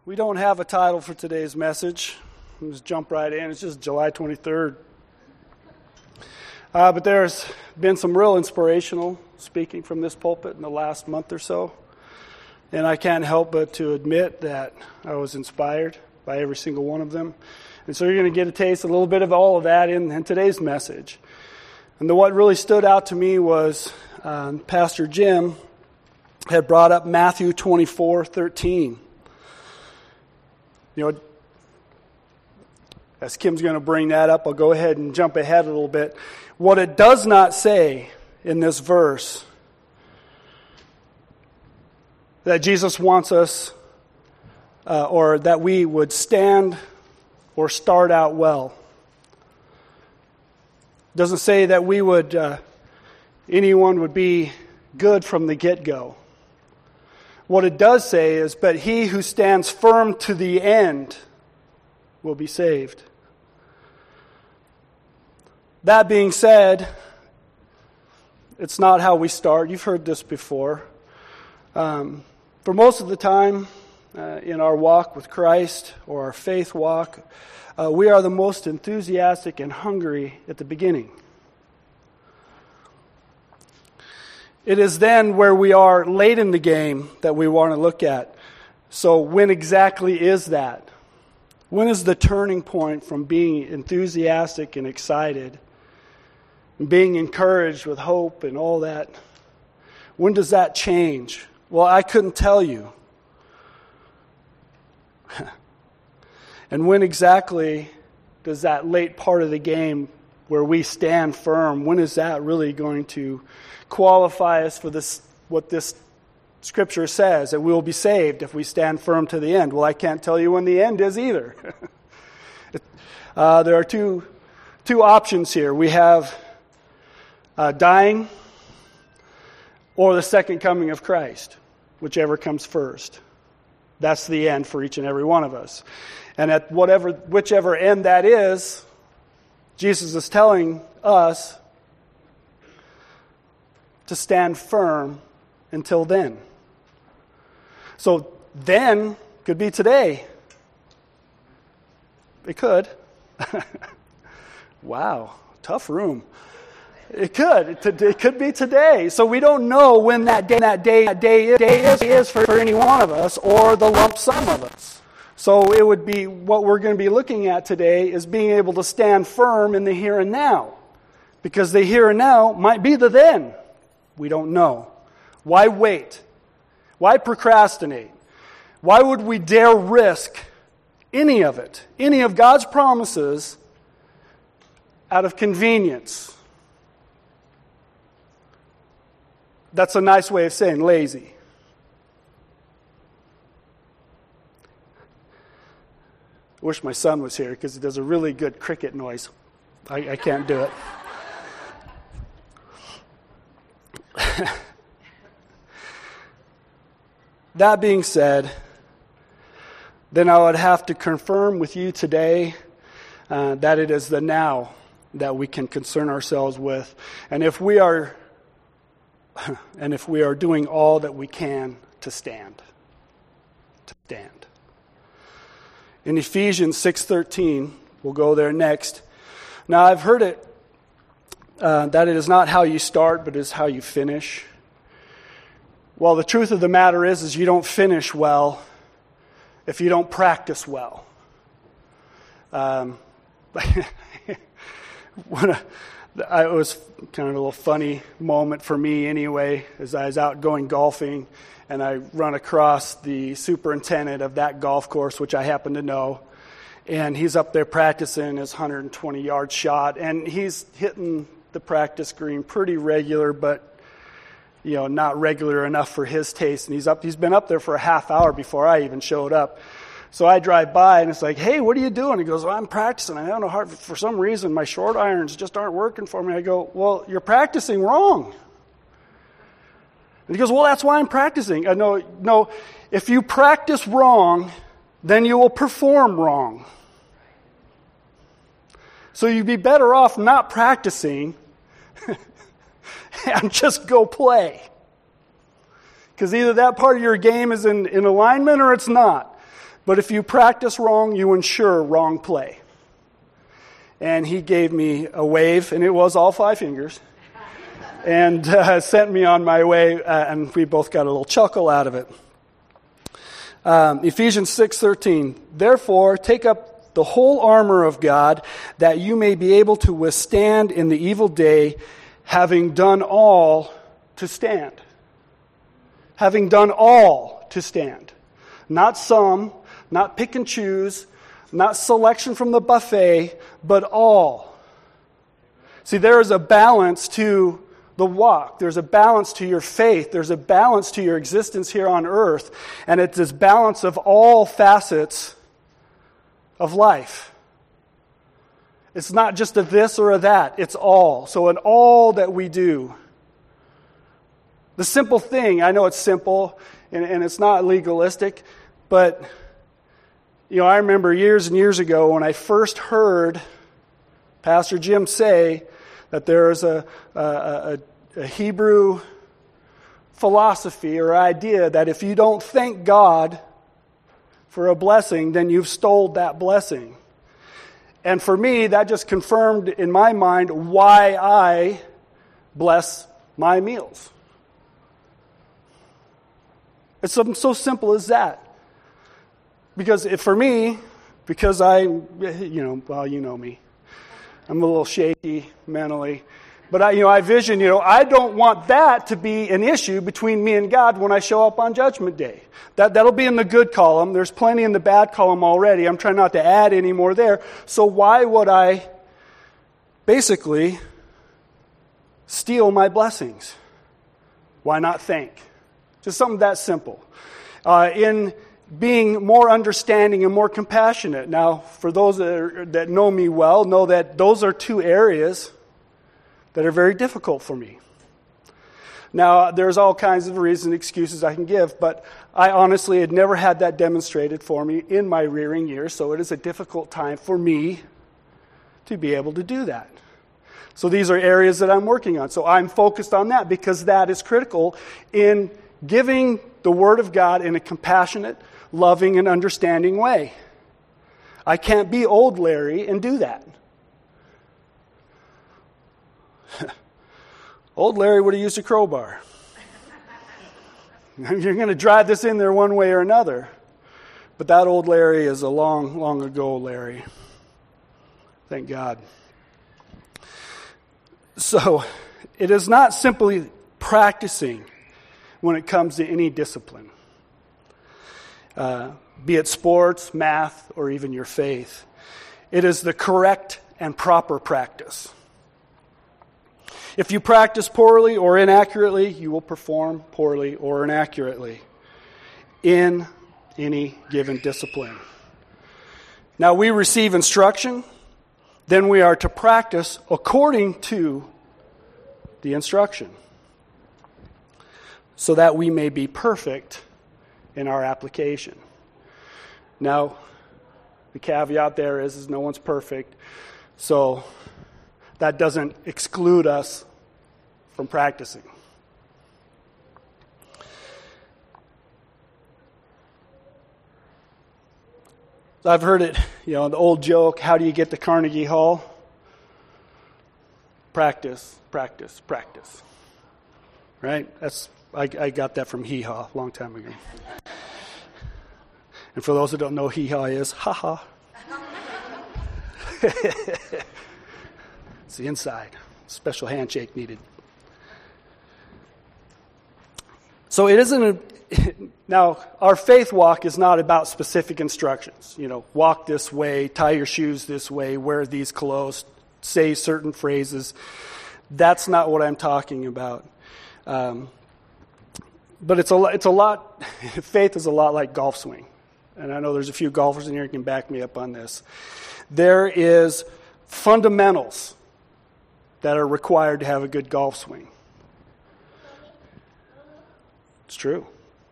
We don't have a title for today's message. We'll just jump right in. It's just July 23rd. But there's been some real inspirational speaking from this pulpit in the last month or so. And I can't help but to admit that I was inspired by every single one of them. And so you're going to get a taste, a little bit of all of that in today's message. And what really stood out to me was Pastor Jim had brought up Matthew 24:13. You know, as Kim's going to bring that up, I'll go ahead and jump ahead a little bit. What it does not say in this verse, that Jesus wants us, or that we would stand or start out well. It doesn't say that we would, anyone would be good from the get-go. What it does say is, but he who stands firm to the end will be saved. That being said, it's not how we start. You've heard this before. For most of the time in our walk with Christ or our faith walk, we are the most enthusiastic and hungry at the beginning. It is then where we are late in the game that we want to look at. So when exactly is that? When is the turning point from being enthusiastic and excited and being encouraged with hope and all that? When does that change? Well, I couldn't tell you. And when exactly does that late part of the game where we stand firm, when is that really going to qualify us for this? What this Scripture says, that we will be saved if we stand firm to the end. Well, I can't tell you when the end is either. There are two options here. We have dying or the second coming of Christ, whichever comes first. That's the end for each and every one of us. And at whichever end that is, Jesus is telling us to stand firm until then. So then could be today. It could. Wow, tough room. It could. It could be today. So we don't know when that day is for any one of us or the lump sum of us. So it would be, what we're going to be looking at today is being able to stand firm in the here and now. Because the here and now might be the then. We don't know. Why wait? Why procrastinate? Why would we dare risk any of it, any of God's promises, out of convenience? That's a nice way of saying lazy. I wish my son was here because he does a really good cricket noise. I can't do it. That being said, then I would have to confirm with you today that it is the now that we can concern ourselves with. And if we are doing all that we can to stand. In Ephesians 6:13, we'll go there next. Now I've heard it, that it is not how you start, but it is how you finish. Well, the truth of the matter is you don't finish well if you don't practice well. It was kind of a little funny moment for me anyway, as I was out going golfing, and I run across the superintendent of that golf course, which I happen to know, and he's up there practicing his 120-yard shot, and he's hitting the practice green pretty regular, but not regular enough for his taste. And he's been up there for a half hour before I even showed up. So I drive by and it's like, hey, what are you doing? He goes, well, I'm practicing. I don't know, for some reason my short irons just aren't working for me. I go, well, you're practicing wrong. And he goes, well, that's why I'm practicing. No, if you practice wrong, then you will perform wrong. So you'd be better off not practicing and just go play. Because either that part of your game is in alignment or it's not. But if you practice wrong, you ensure wrong play. And he gave me a wave, and it was all 5 fingers, and sent me on my way, and we both got a little chuckle out of it. Ephesians 6:13, therefore take up the whole armor of God, that you may be able to withstand in the evil day, having done all to stand. Having done all to stand. Not some, not pick and choose, not selection from the buffet, but all. See, there is a balance to the walk. There's a balance to your faith. There's a balance to your existence here on earth. And it's this balance of all facets of life. It's not just a this or a that. It's all. So in all that we do, the simple thing, I know it's simple and it's not legalistic, but I remember years and years ago when I first heard Pastor Jim say that there is a Hebrew philosophy or idea that if you don't thank God for a blessing, then you've stole that blessing. And for me, that just confirmed in my mind why I bless my meals. It's something so simple as that. Because for me, because well, you know me. I'm a little shaky mentally. But I vision, I don't want that to be an issue between me and God when I show up on Judgment Day. That'll be in the good column. There's plenty in the bad column already. I'm trying not to add any more there. So why would I basically steal my blessings? Why not thank? Just something that simple. In being more understanding and more compassionate. Now, for those that know me well, know that those are 2 areas that are very difficult for me. Now, there's all kinds of reasons, excuses I can give, but I honestly had never had that demonstrated for me in my rearing years, so it is a difficult time for me to be able to do that. So these are areas that I'm working on. So I'm focused on that because that is critical in giving the Word of God in a compassionate, loving, and understanding way. I can't be old Larry and do that. Old Larry would have used a crowbar. You're going to drive this in there one way or another. But that old Larry is a long, long ago Larry. Thank God. So, it is not simply practicing when it comes to any discipline. Be it sports, math, or even your faith. It is the correct and proper practice. If you practice poorly or inaccurately, you will perform poorly or inaccurately in any given discipline. Now, we receive instruction, then we are to practice according to the instruction, so that we may be perfect in our application. Now, the caveat there is no one's perfect, so that doesn't exclude us from practicing. I've heard it, the old joke, how do you get to Carnegie Hall? Practice, practice, practice. Right? I got that from Hee Haw a long time ago. And for those who don't know, Hee Haw is, ha-ha. It's the inside. Special handshake needed. So it isn't now, our faith walk is not about specific instructions. Walk this way, tie your shoes this way, wear these clothes, say certain phrases. That's not what I'm talking about. But it's a lot, faith is a lot like golf swing. And I know there's a few golfers in here who can back me up on this. There is fundamentals that are required to have a good golf swing. It's true.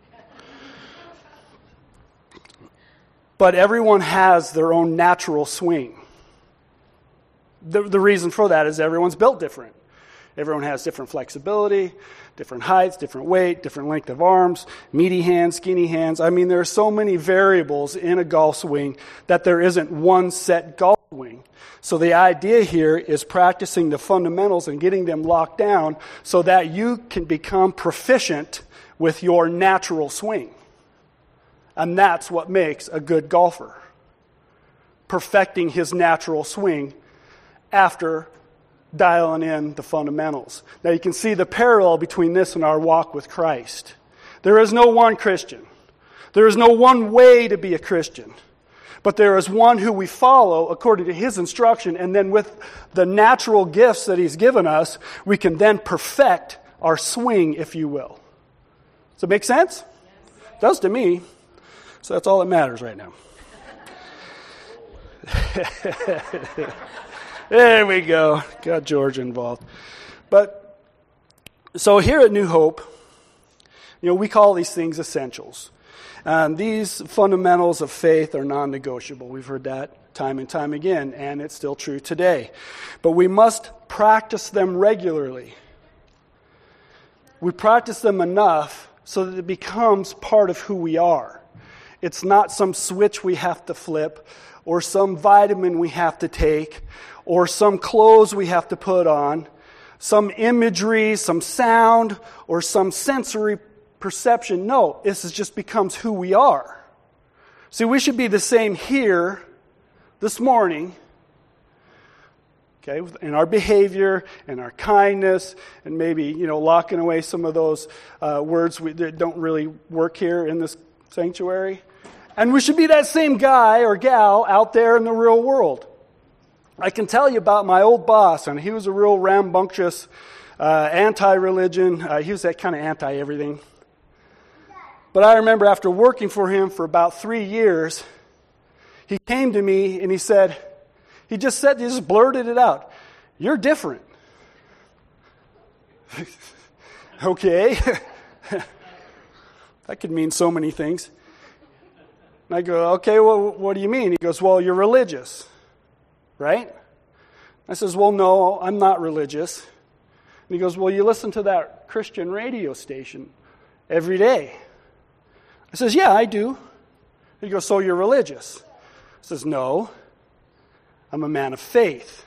But everyone has their own natural swing. The reason for that is everyone's built different. Everyone has different flexibility, different heights, different weight, different length of arms, meaty hands, skinny hands. I mean, there are so many variables in a golf swing that there isn't one set golf swing. So the idea here is practicing the fundamentals and getting them locked down so that you can become proficient with your natural swing. And that's what makes a good golfer. Perfecting his natural swing after dialing in the fundamentals. Now you can see the parallel between this and our walk with Christ. There is no one Christian. There is no one way to be a Christian. But there is one who we follow according to his instruction, and then with the natural gifts that he's given us, we can then perfect our swing, if you will. Does it make sense? It does to me. So that's all that matters right now. There we go. Got George involved. But, so here at New Hope, we call these things essentials. These fundamentals of faith are non-negotiable. We've heard that time and time again, and it's still true today. But we must practice them regularly. We practice them enough so that it becomes part of who we are. It's not some switch we have to flip, or some vitamin we have to take, or some clothes we have to put on, some imagery, some sound, or some sensory perception. No, this just becomes who we are. See, we should be the same here this morning, okay, in our behavior and our kindness, and maybe, locking away some of those words that don't really work here in this sanctuary. And we should be that same guy or gal out there in the real world. I can tell you about my old boss, and he was a real rambunctious, anti-religion. He was that kind of anti-everything. But I remember after working for him for about 3 years, he came to me and he just blurted it out. "You're different." Okay. That could mean so many things. And I go, "Okay, well, what do you mean?" He goes, "Well, you're religious, right?" I says, "Well, no, I'm not religious." And he goes, "Well, you listen to that Christian radio station every day." I says, "Yeah, I do." He goes, "So you're religious?" I says, "No, I'm a man of faith.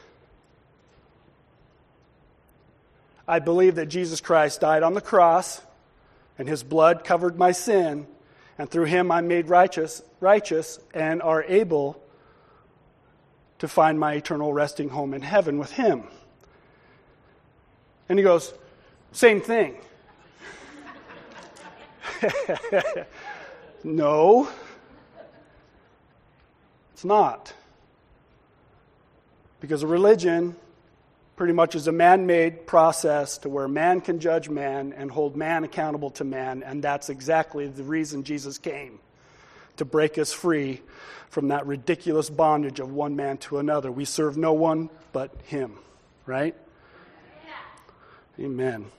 I believe that Jesus Christ died on the cross, and his blood covered my sin, and through him I'm made righteous, and are able to find my eternal resting home in heaven with him." And he goes, "Same thing." No, it's not. Because religion pretty much is a man-made process to where man can judge man and hold man accountable to man, and that's exactly the reason Jesus came, to break us free from that ridiculous bondage of one man to another. We serve no one but him, right? Yeah. Amen.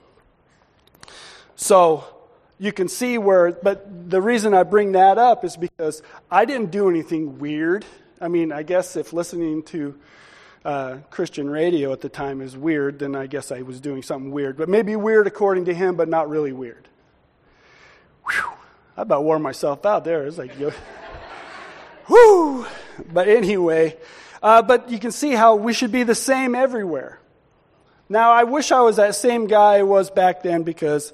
So, you can see but the reason I bring that up is because I didn't do anything weird. I mean, I guess if listening to Christian radio at the time is weird, then I guess I was doing something weird. But maybe weird according to him, but not really weird. Whew, I about wore myself out there. It's like, whoo! But anyway, but you can see how we should be the same everywhere. Now, I wish I was that same guy I was back then because...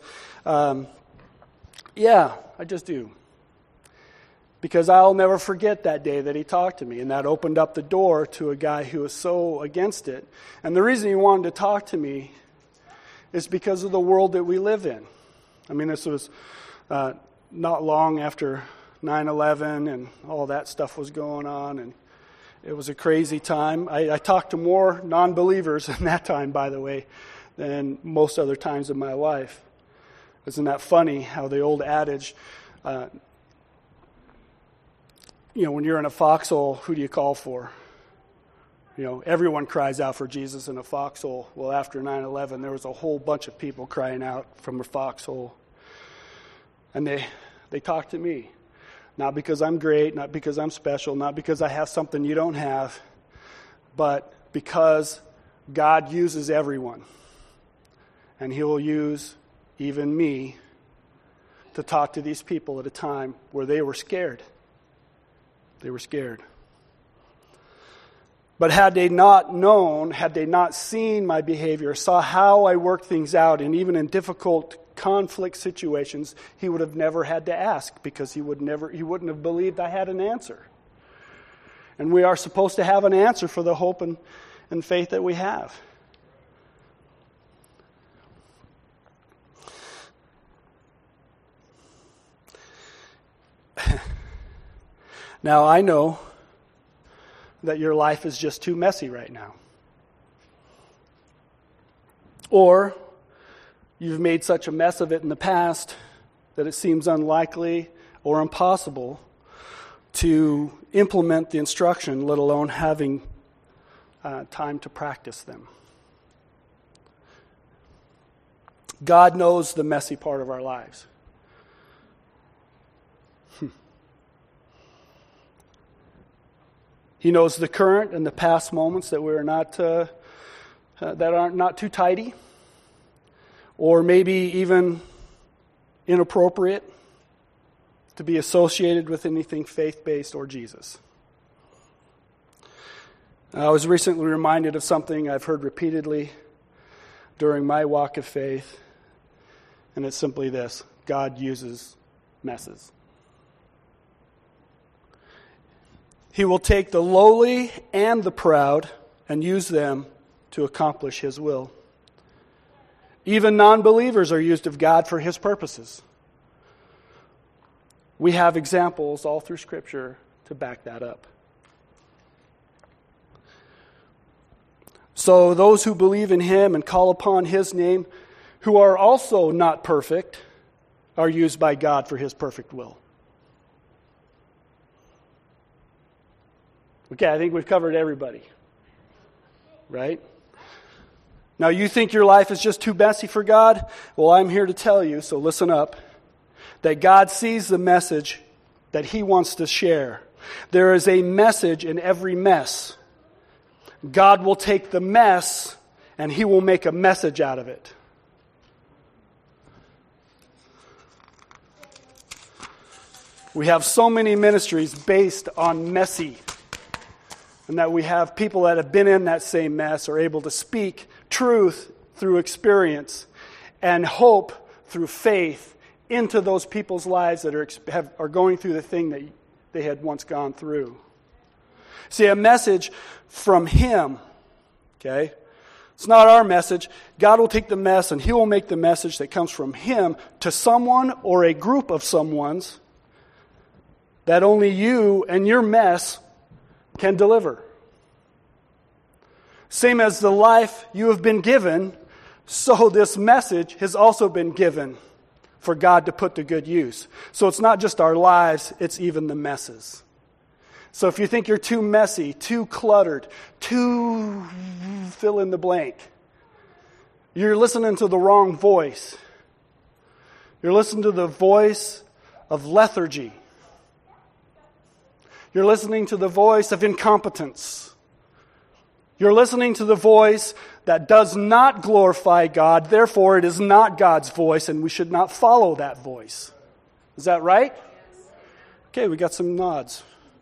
I just do. Because I'll never forget that day that he talked to me, and that opened up the door to a guy who was so against it. And the reason he wanted to talk to me is because of the world that we live in. I mean, this was not long after 9/11 and all that stuff was going on, and it was a crazy time. I talked to more non-believers in that time, by the way, than most other times in my life. Isn't that funny how the old adage, when you're in a foxhole, who do you call for? Everyone cries out for Jesus in a foxhole. Well, after 9/11, there was a whole bunch of people crying out from a foxhole. And they talk to me. Not because I'm great, not because I'm special, not because I have something you don't have, but because God uses everyone. And He will use even me to talk to these people at a time where they were scared. They were scared. But had they not known, had they not seen my behavior, saw how I work things out, and even in difficult conflict situations, He would have never had to ask, because He wouldn't have believed I had an answer. And we are supposed to have an answer for the hope and faith that we have. Now, I know that your life is just too messy right now. Or you've made such a mess of it in the past that it seems unlikely or impossible to implement the instruction, let alone having time to practice them. God knows the messy part of our lives. He knows the current and the past moments that we're not that aren't not too tidy, or maybe even inappropriate to be associated with anything faith-based or Jesus. I was recently reminded of something I've heard repeatedly during my walk of faith, and it's simply this: God uses messes. He will take the lowly and the proud and use them to accomplish His will. Even non-believers are used of God for His purposes. We have examples all through Scripture to back that up. So those who believe in Him and call upon His name, who are also not perfect, are used by God for His perfect will. Okay, I think we've covered everybody. Right? Now, you think your life is just too messy for God? Well, I'm here to tell you, so listen up, that God sees the message that He wants to share. There is a message in every mess. God will take the mess and He will make a message out of it. We have so many ministries based on messy. And that we have people that have been in that same mess are able to speak truth through experience and hope through faith into those people's lives that are going through the thing that they had once gone through. See, a message from Him, okay? It's not our message. God will take the mess and He will make the message that comes from Him to someone or a group of someone's that only you and your mess can deliver. Same as the life you have been given, so this message has also been given for God to put to good use. So it's not just our lives, it's even the messes. So if you think you're too messy, too cluttered, too fill in the blank, you're listening to the wrong voice. You're listening to the voice of lethargy. You're listening to the voice of incompetence. You're listening to the voice that does not glorify God, therefore it is not God's voice, and we should not follow that voice. Is that right? Okay, we got some nods.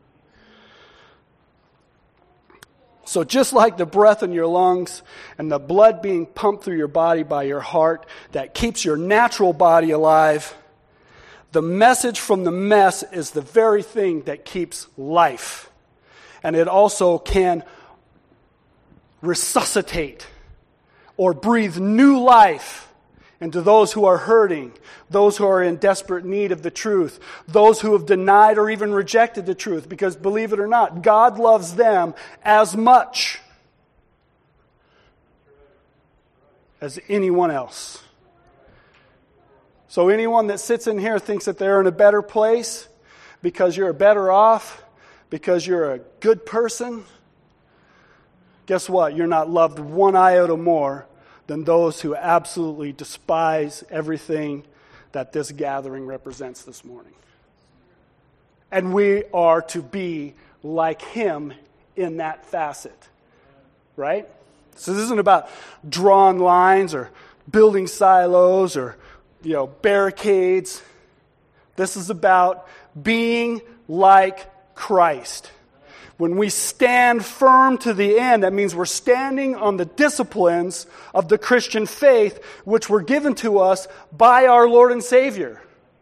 So just like the breath in your lungs and the blood being pumped through your body by your heart that keeps your natural body alive, the message from the mess is the very thing that keeps life. And it also can resuscitate or breathe new life into those who are hurting, those who are in desperate need of the truth, those who have denied or even rejected the truth. Because believe it or not, God loves them as much as anyone else. So anyone that sits in here thinks that they're in a better place because you're better off, because you're a good person, guess what? You're not loved one iota more than those who absolutely despise everything that this gathering represents this morning. And we are to be like Him in that facet. Right? So this isn't about drawn lines or building silos or, barricades. This is about being like Christ. When we stand firm to the end, that means we're standing on the disciplines of the Christian faith, which were given to us by our Lord and Savior.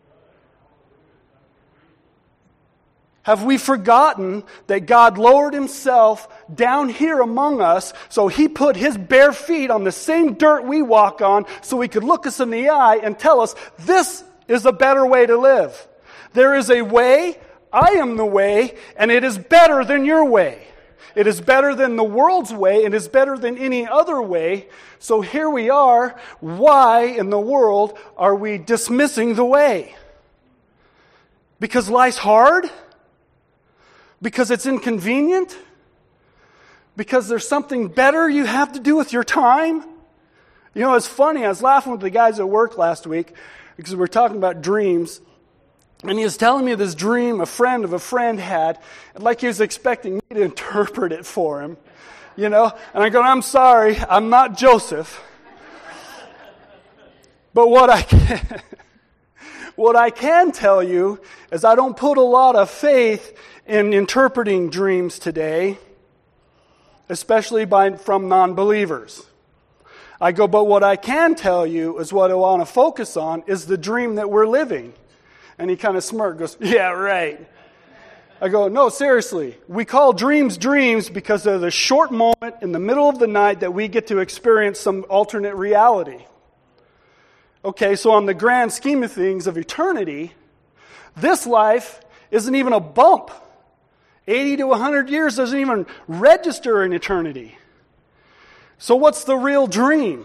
Have we forgotten that God lowered himself down here among us, so he put his bare feet on the same dirt we walk on, so he could look us in the eye and tell us, this is a better way to live. There is a way, I am the way, and it is better than your way. It is better than the world's way. It is better than any other way. So here we are. Why in the world are we dismissing the way? Because life's hard? Because it's inconvenient? Because there's something better you have to do with your time? It's funny. I was laughing with the guys at work last week because we were talking about dreams. And he was telling me this dream a friend of a friend had, like he was expecting me to interpret it for him, And I go, I'm sorry, I'm not Joseph. But what I can tell you is I don't put a lot of faith in interpreting dreams today, especially from non-believers. I go, but what I can tell you is what I want to focus on is the dream that we're living. And he kind of smirked, goes, yeah, right. I go, no, seriously. We call dreams dreams because they're the short moment in the middle of the night that we get to experience some alternate reality. Okay, so on the grand scheme of things of eternity, this life isn't even a bump. 80 to 100 years doesn't even register in eternity. So what's the real dream?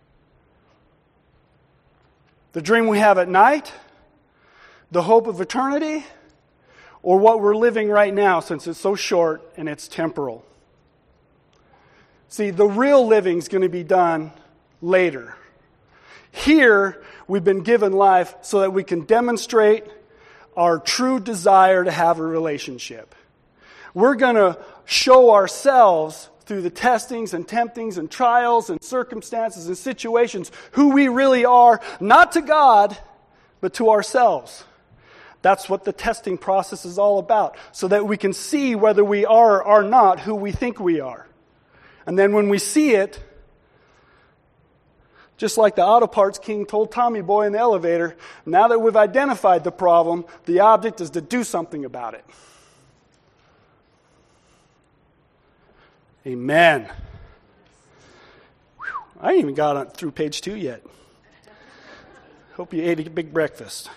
The dream we have at night? The hope of eternity, or what we're living right now since it's so short and it's temporal? See, the real living's going to be done later. Here, we've been given life so that we can demonstrate our true desire to have a relationship. We're going to show ourselves through the testings and temptings and trials and circumstances and situations who we really are, not to God, but to ourselves. That's what the testing process is all about, so that we can see whether we are or are not who we think we are. And then when we see it, just like the auto parts king told Tommy Boy in the elevator, now that we've identified the problem, the object is to do something about it. Amen. Whew, I ain't even got through page 2 yet. Hope you ate a big breakfast.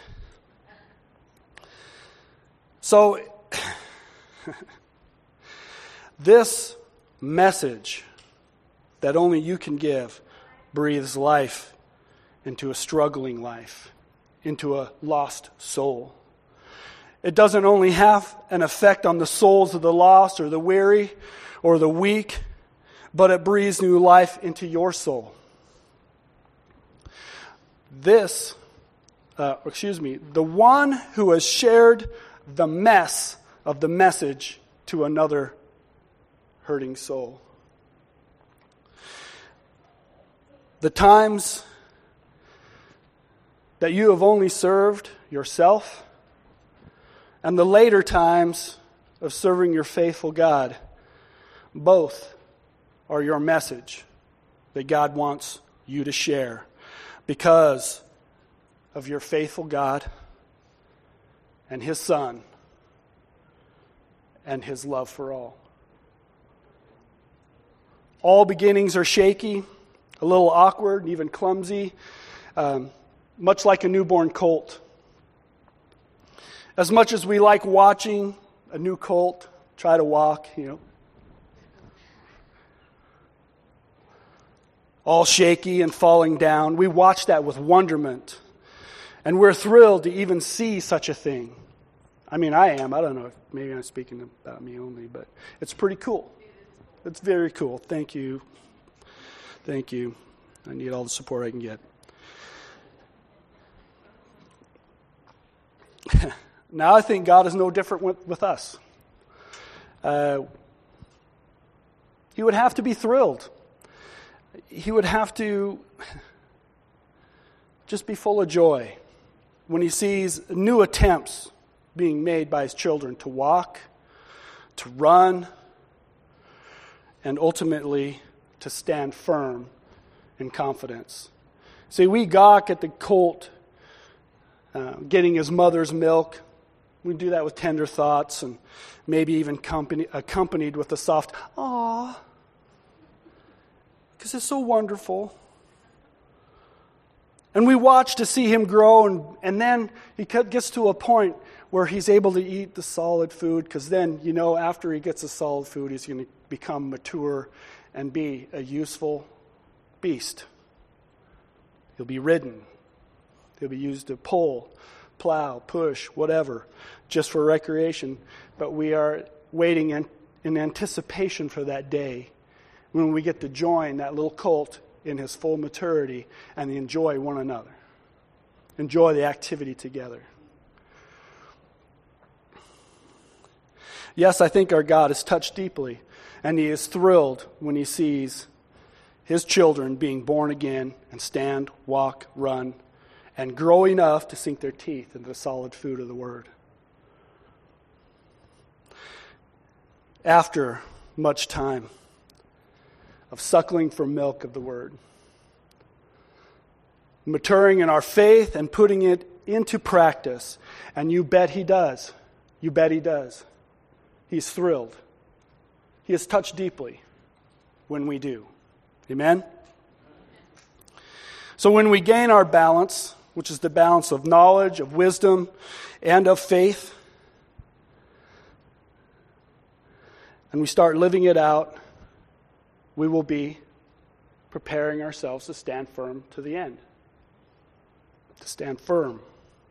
So, this message that only you can give breathes life into a struggling life, into a lost soul. It doesn't only have an effect on the souls of the lost or the weary or the weak, but it breathes new life into your soul. The one who has shared the mess of the message to another hurting soul. The times that you have only served yourself, and the later times of serving your faithful God, both are your message that God wants you to share because of your faithful God and His Son and His love for all. All beginnings are shaky, a little awkward, and even clumsy, much like a newborn colt. As much as we like watching a new colt try to walk, all shaky and falling down, we watch that with wonderment. And we're thrilled to even see such a thing. I mean, I am. I don't know if maybe I'm speaking about me only, but it's pretty cool. It's very cool. Thank you. Thank you. I need all the support I can get. Now I think God is no different with us. He would have to be thrilled. He would have to just be full of joy when he sees new attempts being made by his children to walk, to run, and ultimately to stand firm in confidence. See, we gawk at the colt getting his mother's milk. We do that with tender thoughts and maybe even accompanied with a soft, "Aw," because it's so wonderful. And we watch to see him grow, and then he gets to a point where he's able to eat the solid food, because then, after he gets the solid food, he's going to become mature and be a useful beast. He'll be ridden. He'll be used to pull, plow, push, whatever, just for recreation. But we are waiting in anticipation for that day when we get to join that little colt in his full maturity and enjoy one another. Enjoy the activity together. Yes, I think our God is touched deeply, and he is thrilled when he sees his children being born again and stand, walk, run, and grow enough to sink their teeth into the solid food of the Word. After much time of suckling from milk of the Word, maturing in our faith and putting it into practice, and you bet he does. You bet he does. He's thrilled. He is touched deeply when we do. Amen? So when we gain our balance, which is the balance of knowledge, of wisdom, and of faith, and we start living it out, we will be preparing ourselves to stand firm to the end. To stand firm.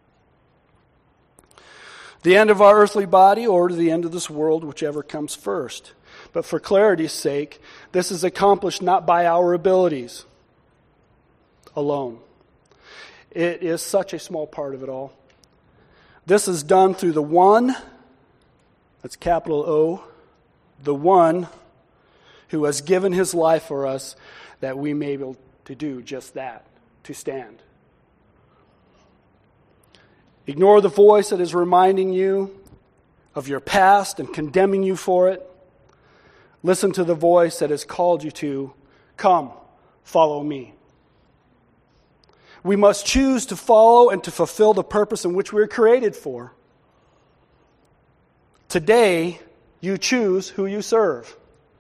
The end of our earthly body or to the end of this world, whichever comes first. But for clarity's sake, this is accomplished not by our abilities alone. It is such a small part of it all. This is done through the one, that's capital O, the one who has given his life for us that we may be able to do just that, to stand. Ignore the voice that is reminding you of your past and condemning you for it. Listen to the voice that has called you to, "Come, follow me." We must choose to follow and to fulfill the purpose in which we were created for. Today, you choose who you serve.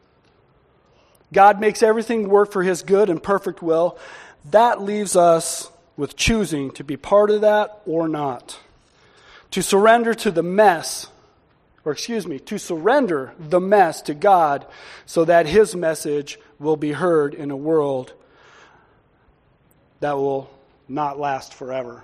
God makes everything work for his good and perfect will. That leaves us with choosing to be part of that or not. To surrender to the mess, to surrender the mess to God so that his message will be heard in a world that will not last forever.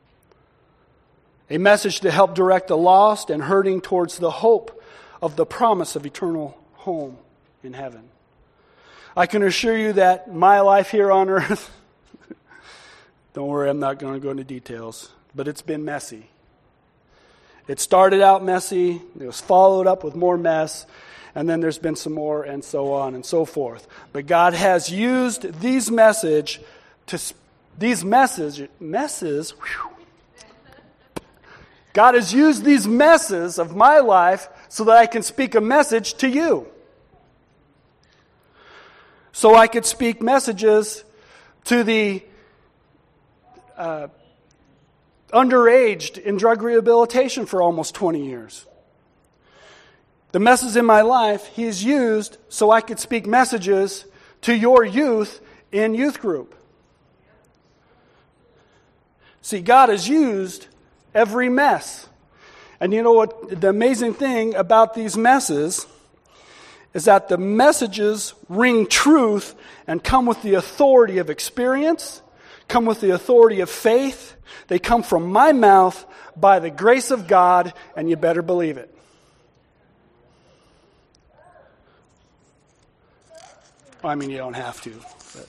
A message to help direct the lost and hurting towards the hope of the promise of eternal home in heaven. I can assure you that my life here on earth, don't worry, I'm not going to go into details, but it's been messy. It started out messy, it was followed up with more mess, and then there's been some more, and so on and so forth. But God has used these messes. God has used these messes of my life so that I can speak a message to you. So I could speak messages to the underaged in drug rehabilitation for almost 20 years. The messes in my life he's used so I could speak messages to your youth in youth group. See, God has used every mess. And you know what? The amazing thing about these messes is that the messages ring truth and come with the authority of experience, come with the authority of faith. They come from my mouth by the grace of God, and you better believe it. Well, I mean, you don't have to. But.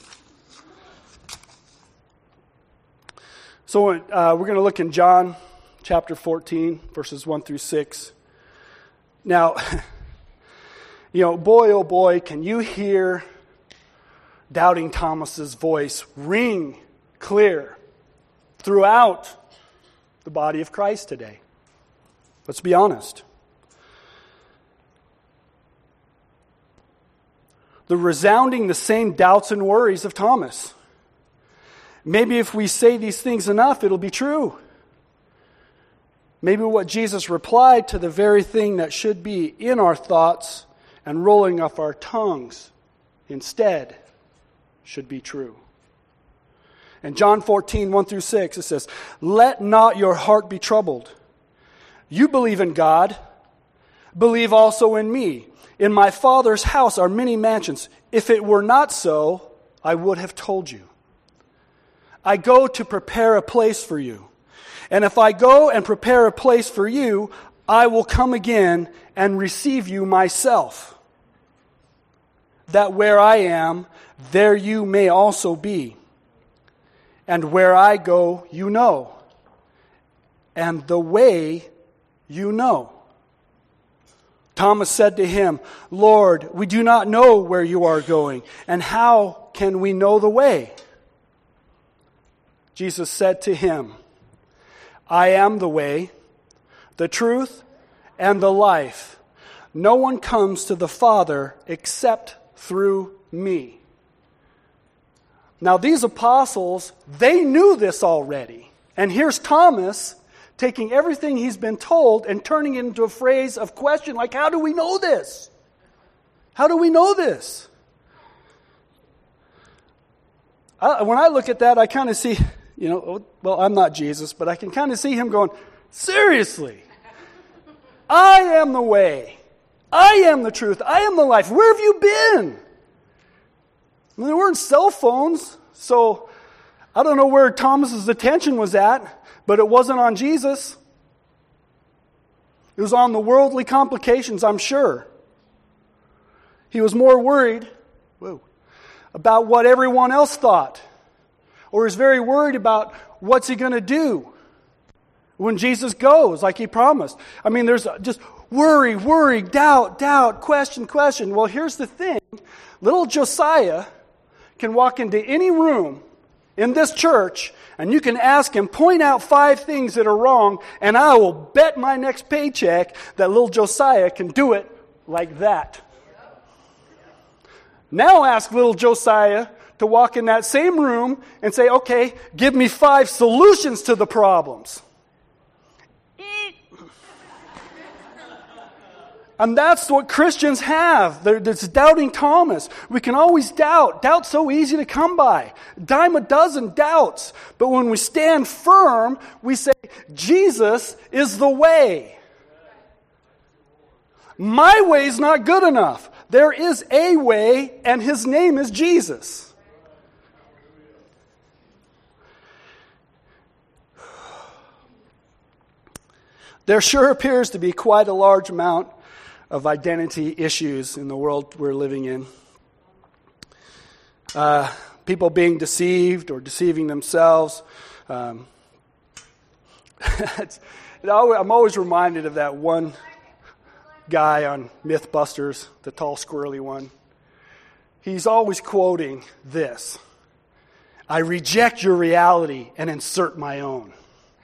So we're going to look in John chapter 14, verses 1 through 6. Now, boy, oh boy, can you hear Doubting Thomas's voice ring clear throughout the body of Christ today. Let's be honest. They're resounding the same doubts and worries of Thomas. Maybe if we say these things enough, it'll be true. Maybe what Jesus replied to the very thing that should be in our thoughts and rolling off our tongues instead should be true. In John 14, 1 through 6, it says, "Let not your heart be troubled. You believe in God, believe also in me. In my Father's house are many mansions. If it were not so, I would have told you. I go to prepare a place for you. And if I go and prepare a place for you, I will come again and receive you myself, that where I am, there you may also be. And where I go, you know, and the way you know." Thomas said to him, "Lord, we do not know where you are going, and how can we know the way?" Jesus said to him, "I am the way, the truth, and the life. No one comes to the Father except through me." Now these apostles, they knew this already. And here's Thomas taking everything he's been told and turning it into a phrase of question, like, how do we know this? How do we know this? When I look at that, I kind of see, well, I'm not Jesus, but I can kind of see him going, seriously? I am the way. I am the truth. I am the life. Where have you been? I mean, there weren't cell phones, so I don't know where Thomas's attention was at, but it wasn't on Jesus. It was on the worldly complications, I'm sure. He was more worried about what everyone else thought, or is very worried about what's he going to do when Jesus goes, like he promised. I mean, there's just worry, doubt, question. Well, here's the thing. Little Josiah can walk into any room in this church, and you can ask him, point out 5 things that are wrong, and I will bet my next paycheck that little Josiah can do it like that. Now ask little Josiah to walk in that same room and say, okay, give me 5 solutions to the problems. And that's what Christians have. There's doubting Thomas. We can always doubt. Doubt's so easy to come by. Dime a dozen doubts. But when we stand firm, we say, Jesus is the way. My way's not good enough. There is a way, and his name is Jesus. There sure appears to be quite a large amount of identity issues in the world we're living in. People being deceived or deceiving themselves. I'm always reminded of that one guy on Mythbusters, the tall, squirrely one. He's always quoting this: "I reject your reality and insert my own."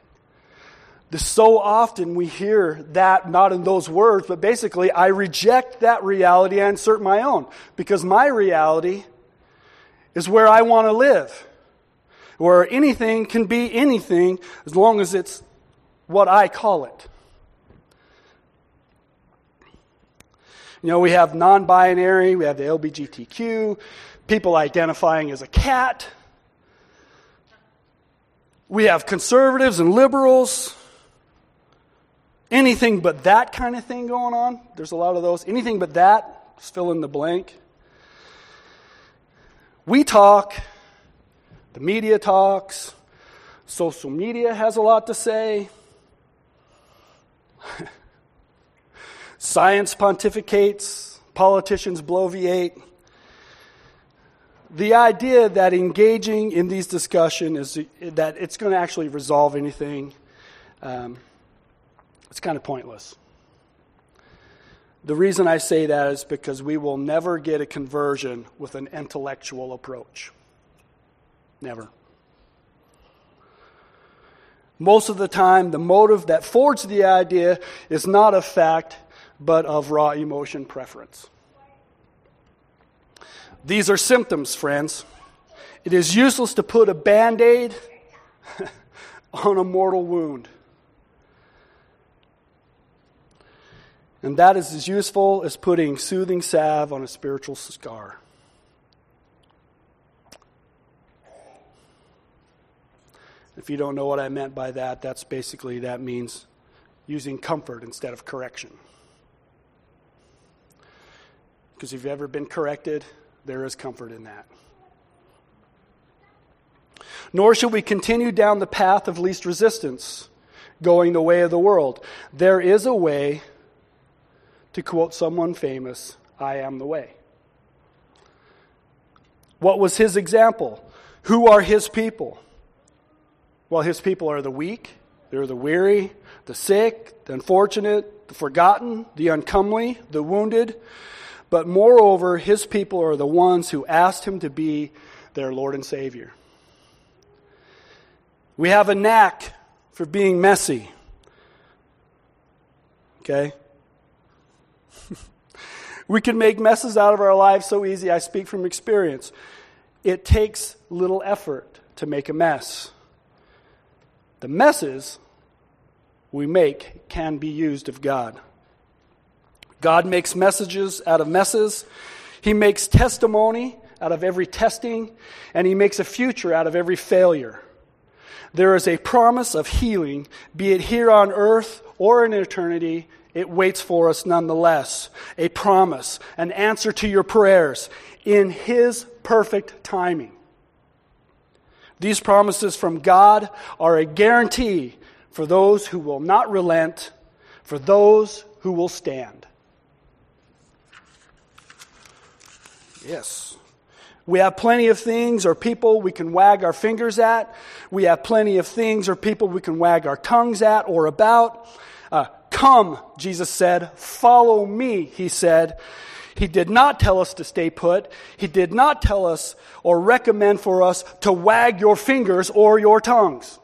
So often we hear that, not in those words, but basically, I reject that reality and insert my own. Because my reality is where I want to live. Where anything can be anything as long as it's what I call it. We have non-binary, we have the LGBTQ, people identifying as a cat. We have conservatives and liberals. Anything but that kind of thing going on. There's a lot of those. Anything but that, just fill in the blank. We talk. The media talks. Social media has a lot to say. Science pontificates. Politicians bloviate. The idea that engaging in these discussions is that it's going to actually resolve anything, it's kind of pointless. The reason I say that is because we will never get a conversion with an intellectual approach. Never. Most of the time, the motive that forged the idea is not of fact, but of raw emotion preference. These are symptoms, friends. It is useless to put a Band-Aid on a mortal wound. And that is as useful as putting soothing salve on a spiritual scar. If you don't know what I meant by that, that means using comfort instead of correction. Because if you've ever been corrected, there is comfort in that. Nor should we continue down the path of least resistance, going the way of the world. There is a way, to quote someone famous, I am the way. What was his example? Who are his people? Well, his people are the weak, they're the weary, the sick, the unfortunate, the forgotten, the uncomely, the wounded. But moreover, his people are the ones who asked him to be their Lord and Savior. We have a knack for being messy. Okay? We can make messes out of our lives so easy. I speak from experience. It takes little effort to make a mess. The messes we make can be used of God. God makes messages out of messes. He makes testimony out of every testing, and He makes a future out of every failure. There is a promise of healing, be it here on earth or in eternity. It waits for us nonetheless. A promise, an answer to your prayers in His perfect timing. These promises from God are a guarantee for those who will not relent, for those who will stand. Yes. We have plenty of things or people we can wag our fingers at. We have plenty of things or people we can wag our tongues at or about. Come, Jesus said. Follow me, He said. He did not tell us to stay put. He did not tell us or recommend for us to wag your fingers or your tongues.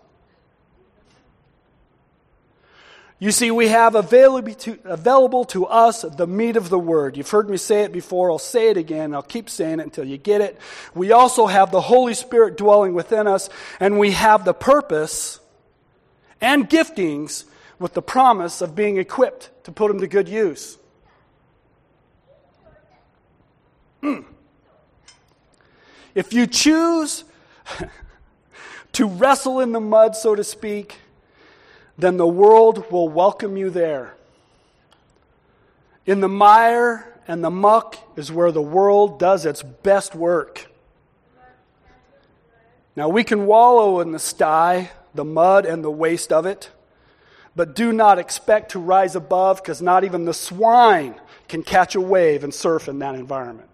You see, we have available to us the meat of the Word. You've heard me say it before. I'll say it again. I'll keep saying it until you get it. We also have the Holy Spirit dwelling within us, and we have the purpose and giftings with the promise of being equipped to put them to good use. If you choose to wrestle in the mud, so to speak, then the world will welcome you there. In the mire and the muck is where the world does its best work. Now we can wallow in the sty, the mud and the waste of it, but do not expect to rise above, because not even the swine can catch a wave and surf in that environment.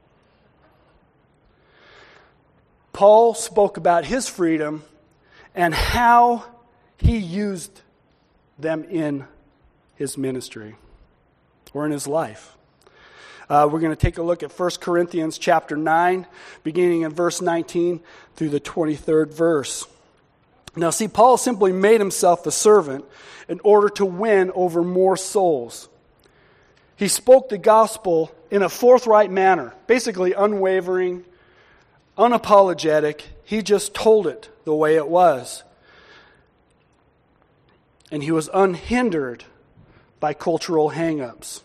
Paul spoke about his freedom and how he used them in his ministry or in his life. We're going to take a look at 1 Corinthians chapter 9, beginning in verse 19 through the 23rd verse. Now see, Paul simply made himself a servant in order to win over more souls. He spoke the gospel in a forthright manner, basically unwavering, unapologetic. He just told it the way it was. And he was unhindered by cultural hang-ups.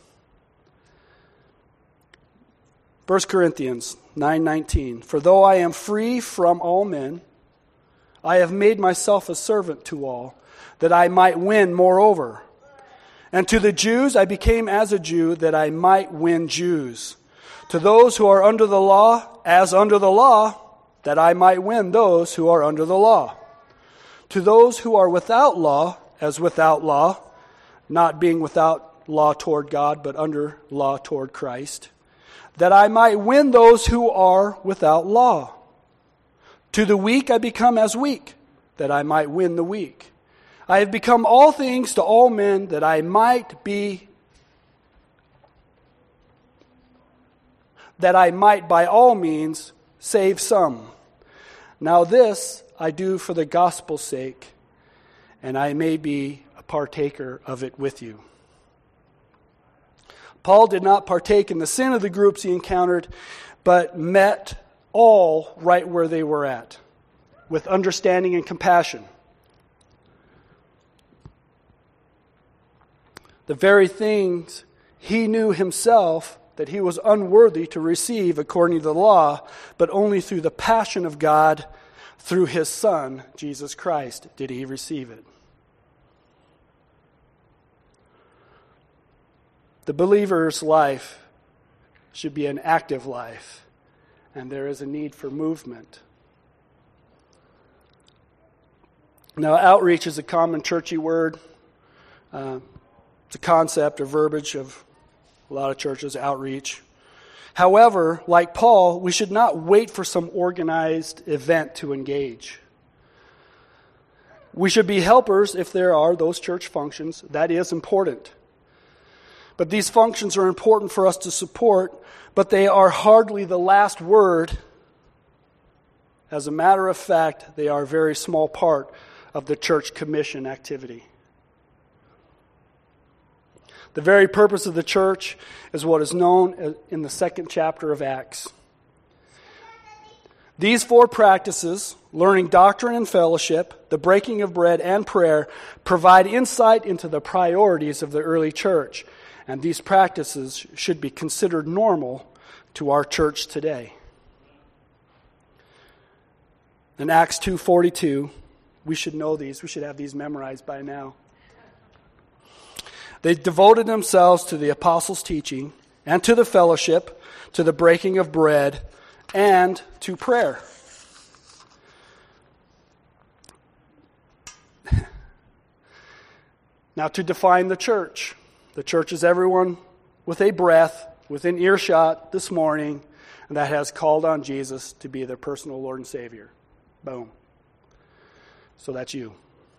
1 Corinthians 9:19. For though I am free from all men, I have made myself a servant to all, that I might win moreover. And to the Jews I became as a Jew, that I might win Jews. To those who are under the law, as under the law, that I might win those who are under the law. To those who are without law, as without law, not being without law toward God, but under law toward Christ, that I might win those who are without law. To the weak I become as weak, that I might win the weak. I have become all things to all men, that I might by all means save some. Now this I do for the gospel's sake, and I may be a partaker of it with you. Paul did not partake in the sin of the groups he encountered, but met all right where they were at, with understanding and compassion. The very things he knew himself that he was unworthy to receive according to the law, but only through the passion of God, through his Son, Jesus Christ, did he receive it. The believer's life should be an active life, and there is a need for movement. Now, outreach is a common churchy word. It's a concept or verbiage of a lot of churches, outreach. However, like Paul, we should not wait for some organized event to engage. We should be helpers if there are those church functions. That is important. But these functions are important for us to support, but they are hardly the last word. As a matter of fact, they are a very small part of the church commission activity. The very purpose of the church is what is known in the 2nd chapter of Acts. These 4 practices, learning doctrine and fellowship, the breaking of bread, and prayer, provide insight into the priorities of the early church. And these practices should be considered normal to our church today. In Acts 2:42, we should know these. We should have these memorized by now. They devoted themselves to the apostles' teaching and to the fellowship, to the breaking of bread, and to prayer. Now, to define the church is everyone with a breath, within earshot this morning, that has called on Jesus to be their personal Lord and Savior. Boom. So that's you.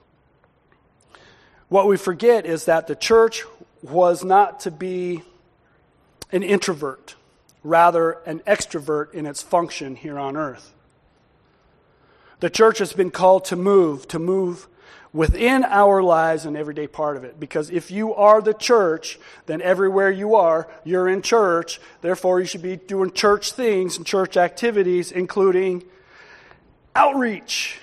What we forget is that the church was not to be an introvert, rather an extrovert in its function here on earth. The church has been called to move within our lives and everyday part of it. Because if you are the church, then everywhere you are, you're in church. Therefore, you should be doing church things and church activities, including outreach.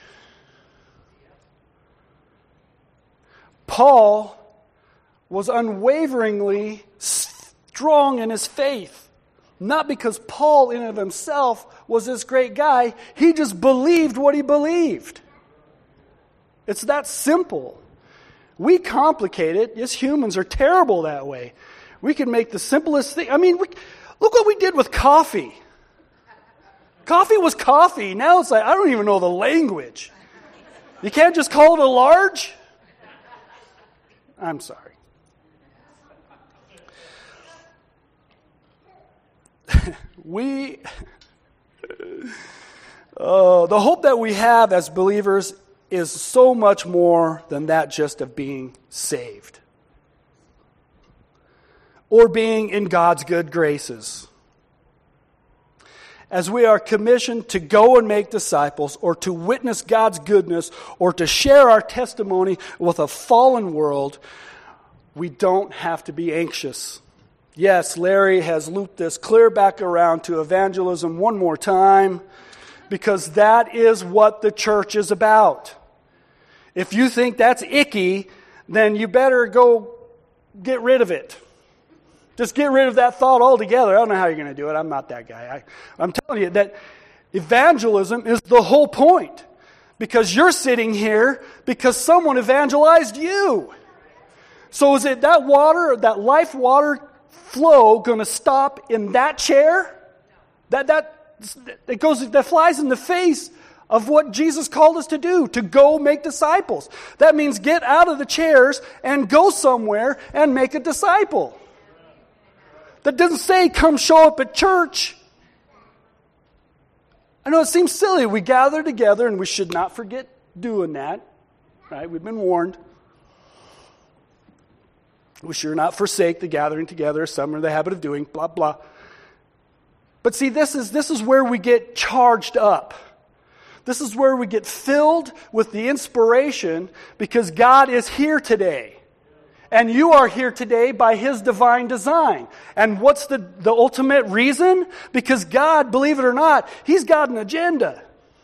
Paul was unwaveringly strong in his faith. Not because Paul in and of himself was this great guy. He just believed what he believed. It's that simple. We complicate it. Yes, humans are terrible that way. We can make the simplest thing. I mean, look what we did with coffee. Coffee was coffee. Now it's like, I don't even know the language. You can't just call it a large? I'm sorry. The hope that we have as believers is so much more than that just of being saved or being in God's good graces. As we are commissioned to go and make disciples or to witness God's goodness or to share our testimony with a fallen world, we don't have to be anxious. Yes, Larry has looped this clear back around to evangelism one more time, because that is what the church is about. If you think that's icky, then you better go get rid of it. Just get rid of that thought altogether. I don't know how you're going to do it. I'm not that guy. I'm telling you that evangelism is the whole point. Because you're sitting here because someone evangelized you. So is it that water, that life water flow going to stop in that chair? That flies in the face of what Jesus called us to do, to go make disciples. That means get out of the chairs and go somewhere and make a disciple. That doesn't say come show up at church. I know it seems silly. We gather together and we should not forget doing that. Right? We've been warned. We should not forsake the gathering together. Some are in the habit of doing, blah, blah. But see, this is where we get charged up. This is where we get filled with the inspiration because God is here today. And you are here today by His divine design. And what's the ultimate reason? Because God, believe it or not, He's got an agenda.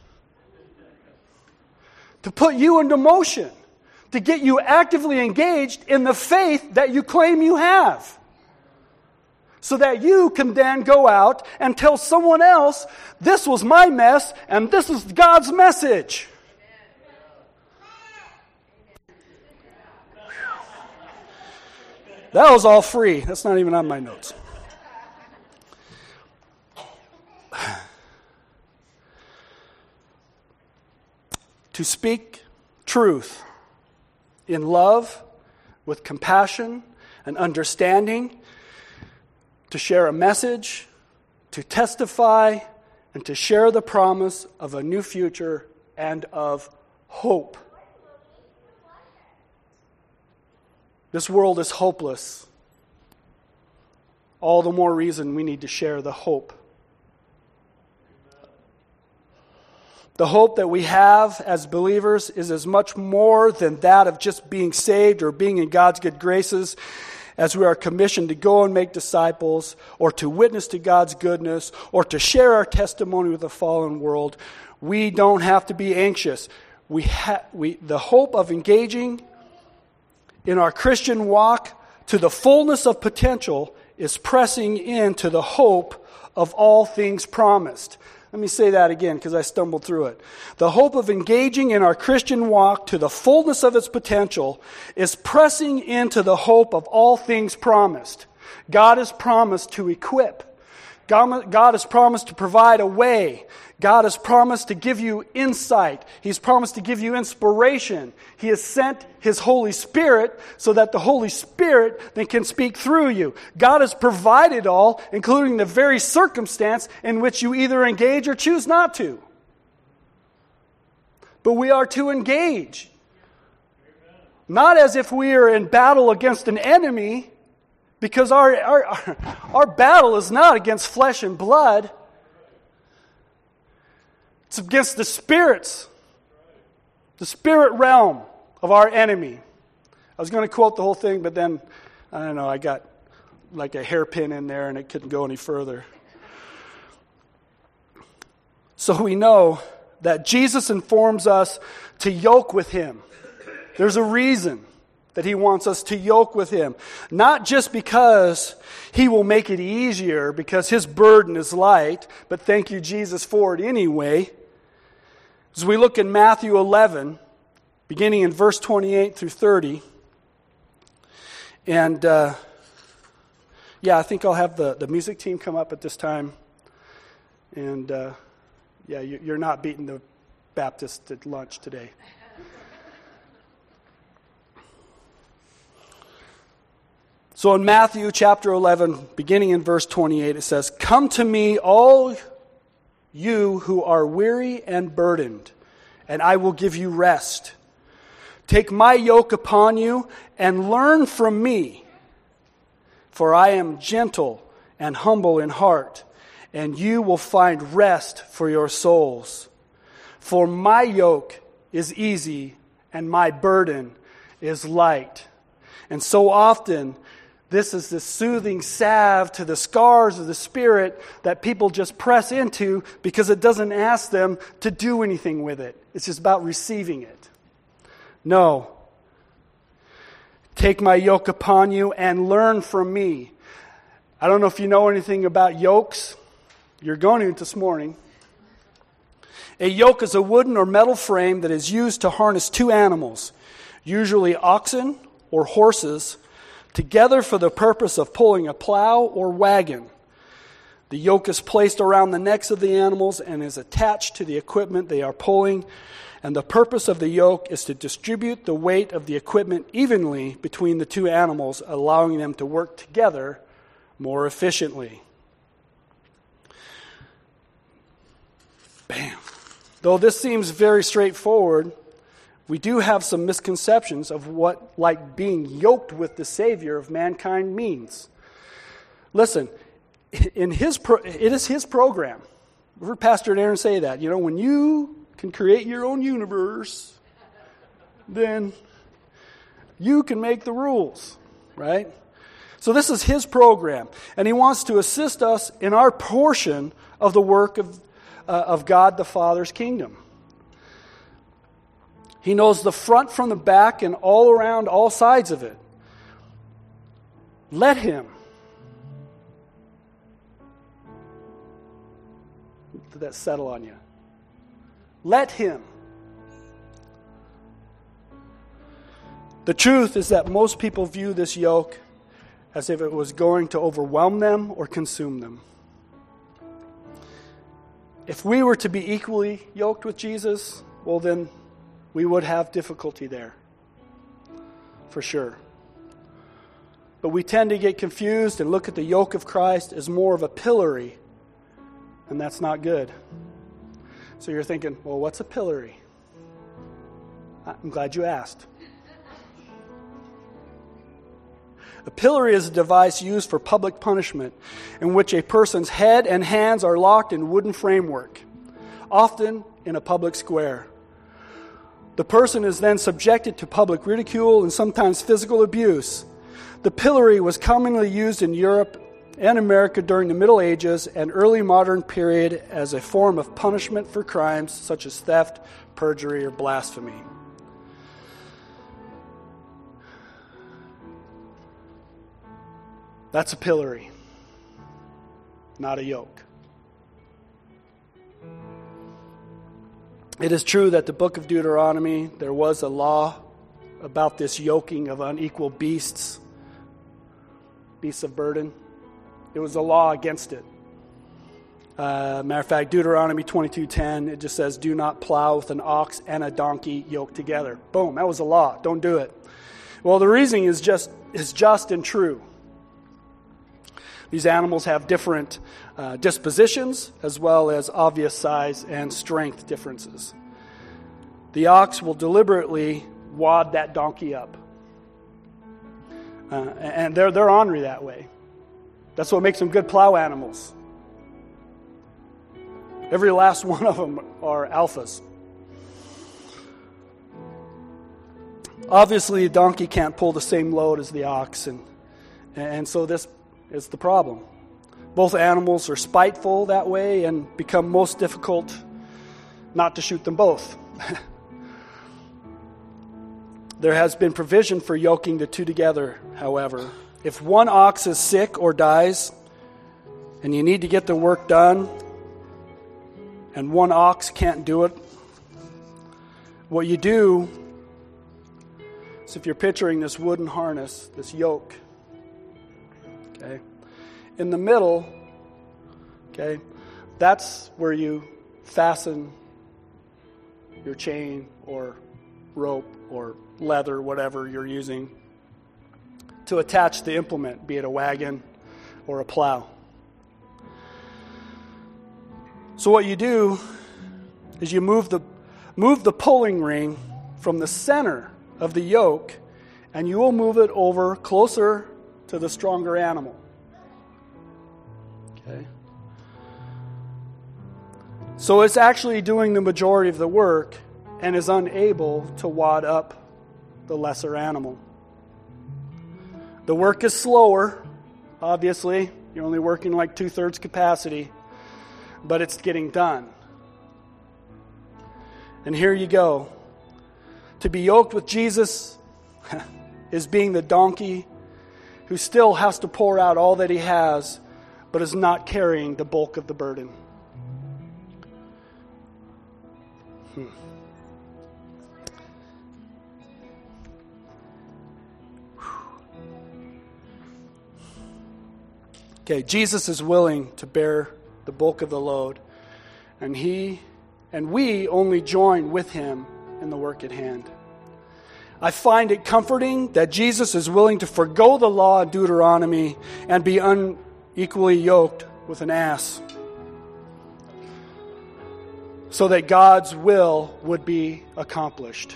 To put you into motion. To get you actively engaged in the faith that you claim you have. So that you can then go out and tell someone else, this was my mess and this is God's message. That was all free. That's not even on my notes. To speak truth in love, with compassion and understanding, to share a message, to testify, and to share the promise of a new future and of hope. This world is hopeless. All the more reason we need to share the hope. The hope that we have as believers is as much more than that of just being saved or being in God's good graces, as we are commissioned to go and make disciples, or to witness to God's goodness, or to share our testimony with the fallen world. We don't have to be anxious. The hope of engaging in our Christian walk to the fullness of potential is pressing into the hope of all things promised. Let me say that again because I stumbled through it. The hope of engaging in our Christian walk to the fullness of its potential is pressing into the hope of all things promised. God has promised to equip. God has promised to provide a way. God has promised to give you insight. He's promised to give you inspiration. He has sent His Holy Spirit so that the Holy Spirit then can speak through you. God has provided all, including the very circumstance in which you either engage or choose not to. But we are to engage. Not as if we are in battle against an enemy, because our battle is not against flesh and blood. It's against the spirits, the spirit realm of our enemy. I was going to quote the whole thing, but then, I don't know, I got like a hairpin in there and it couldn't go any further. So we know that Jesus informs us to yoke with Him. There's a reason that He wants us to yoke with Him. Not just because He will make it easier, because His burden is light, but thank you, Jesus, for it anyway. As we look in Matthew 11, beginning in verse 28 through 30, and I think I'll have the music team come up at this time. And you're not beating the Baptist at lunch today. So in Matthew chapter 11, beginning in verse 28, it says, "Come to me, all you who are weary and burdened, and I will give you rest. Take my yoke upon you and learn from me, for I am gentle and humble in heart, and you will find rest for your souls. For my yoke is easy and my burden is light." And so often, this is the soothing salve to the scars of the Spirit that people just press into because it doesn't ask them to do anything with it. It's just about receiving it. No. Take my yoke upon you and learn from me. I don't know if you know anything about yokes. You're going to this morning. A yoke is a wooden or metal frame that is used to harness two animals, usually oxen or horses, together for the purpose of pulling a plow or wagon. The yoke is placed around the necks of the animals and is attached to the equipment they are pulling, and the purpose of the yoke is to distribute the weight of the equipment evenly between the two animals, allowing them to work together more efficiently. Bam. Though this seems very straightforward, we do have some misconceptions of what being yoked with the Savior of mankind means. Listen, it is His program. I've heard Pastor Aaron say that. When you can create your own universe, then you can make the rules, right? So this is his program, and he wants to assist us in our portion of the work of God the Father's kingdom. He knows the front from the back and all around, all sides of it. Let him. Did that settle on you? Let him. The truth is that most people view this yoke as if it was going to overwhelm them or consume them. If we were to be equally yoked with Jesus, well then we would have difficulty there, for sure. But we tend to get confused and look at the yoke of Christ as more of a pillory, and that's not good. So you're thinking, well, what's a pillory? I'm glad you asked. A pillory is a device used for public punishment in which a person's head and hands are locked in wooden framework, often in a public square. The person is then subjected to public ridicule and sometimes physical abuse. The pillory was commonly used in Europe and America during the Middle Ages and early modern period as a form of punishment for crimes such as theft, perjury, or blasphemy. That's a pillory, not a yoke. It is true that the book of Deuteronomy, there was a law about this yoking of unequal beasts of burden. It was a law against it. Matter of fact, Deuteronomy 22:10, it just says, do not plow with an ox and a donkey yoked together. Boom, that was a law. Don't do it. Well, the reasoning is just and true. These animals have different dispositions as well as obvious size and strength differences. The ox will deliberately wad that donkey up. And they're ornery that way. That's what makes them good plow animals. Every last one of them are alphas. Obviously, a donkey can't pull the same load as the ox, and so this is the problem. Both animals are spiteful that way and become most difficult not to shoot them both. There has been provision for yoking the two together, however. If one ox is sick or dies, and you need to get the work done, and one ox can't do it, what you do is, if you're picturing this wooden harness, this yoke, okay, in the middle, okay, that's where you fasten your chain or rope or leather, whatever you're using, to attach the implement, be it a wagon or a plow. So what you do is you move the pulling ring from the center of the yoke, and you will move it over closer to the stronger animal. Okay? So it's actually doing the majority of the work and is unable to wad up the lesser animal. The work is slower, obviously. You're only working like 2/3 capacity, but it's getting done. And here you go. To be yoked with Jesus is being the donkey who still has to pour out all that he has, but is not carrying the bulk of the burden. Okay, Jesus is willing to bear the bulk of the load, and we only join with him in the work at hand. I find it comforting that Jesus is willing to forgo the law of Deuteronomy and be unequally yoked with an ass, so that God's will would be accomplished.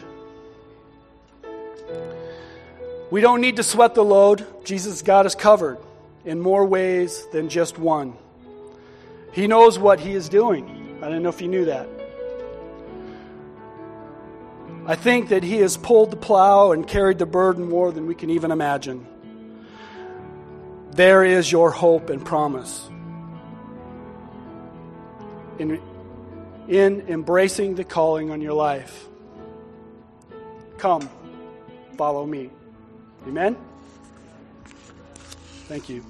We don't need to sweat the load. Jesus got us covered in more ways than just one. He knows what he is doing. I don't know if you knew that. I think that He has pulled the plow and carried the burden more than we can even imagine. There is your hope and promise. In embracing the calling on your life. Come, follow me. Amen? Thank you.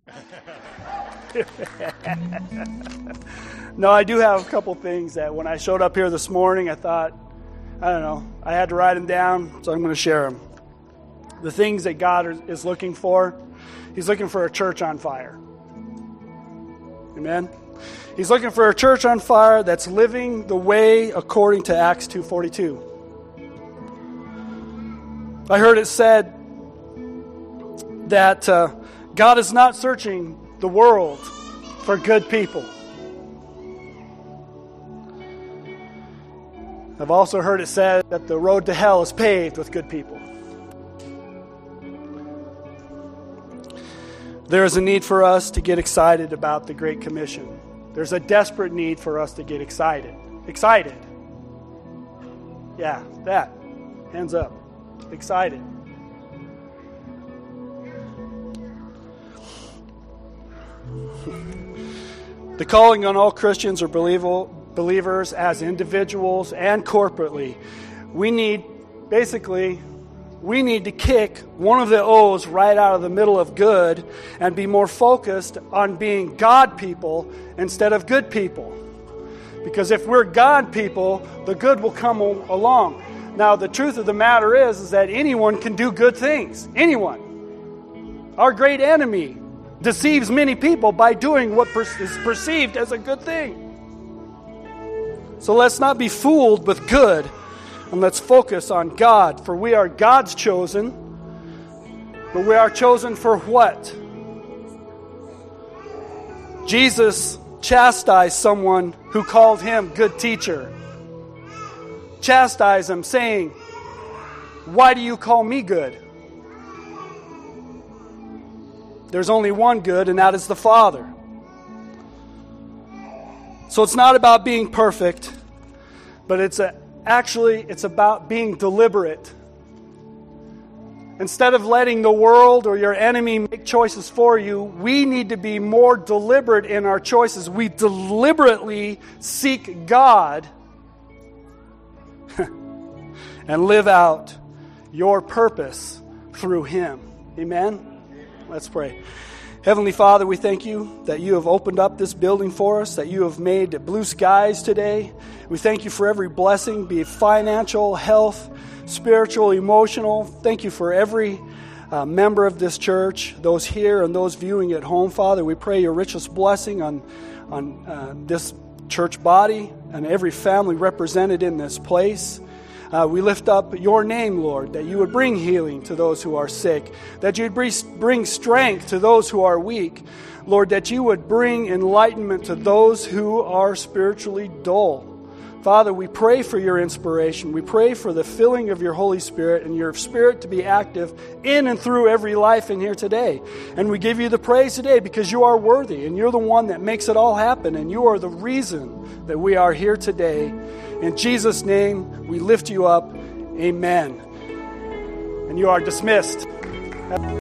No, I do have a couple things that when I showed up here this morning, I thought, I don't know, I had to write them down, so I'm going to share them. The things that God is looking for, He's looking for a church on fire. Amen? He's looking for a church on fire that's living the way according to Acts 2:42. I heard it said that God is not searching the world for good people. I've also heard it said that the road to hell is paved with good people. There is a need for us to get excited about the Great Commission. There's a desperate need for us to get excited. Excited. Yeah, that. Hands up. Excited. The calling on all Christians or believers as individuals and corporately, we need to kick one of the O's right out of the middle of good and be more focused on being God people instead of good people. Because if we're God people, the good will come along. Now, the truth of the matter is that anyone can do good things. Anyone. Our great enemy deceives many people by doing what is perceived as a good thing. So let's not be fooled with good, and let's focus on God, for we are God's chosen, but we are chosen for what? Jesus chastised someone who called Him good teacher. Chastised him, saying, "Why do you call me good?" There's only one good, and that is the Father. So it's not about being perfect, but it's about being deliberate. Instead of letting the world or your enemy make choices for you, we need to be more deliberate in our choices. We deliberately seek God and live out your purpose through Him. Amen? Let's pray. Heavenly Father, we thank you that you have opened up this building for us, that you have made blue skies today. We thank you for every blessing, be it financial, health, spiritual, emotional. Thank you for every member of this church, those here and those viewing at home. Father, we pray your richest blessing on this church body and every family represented in this place. We lift up your name, Lord, that you would bring healing to those who are sick, that you would bring strength to those who are weak, Lord, that you would bring enlightenment to those who are spiritually dull. Father, we pray for your inspiration. We pray for the filling of your Holy Spirit and your Spirit to be active in and through every life in here today. And we give you the praise today because you are worthy and you're the one that makes it all happen, and you are the reason that we are here today. In Jesus' name, we lift you up. Amen. And you are dismissed.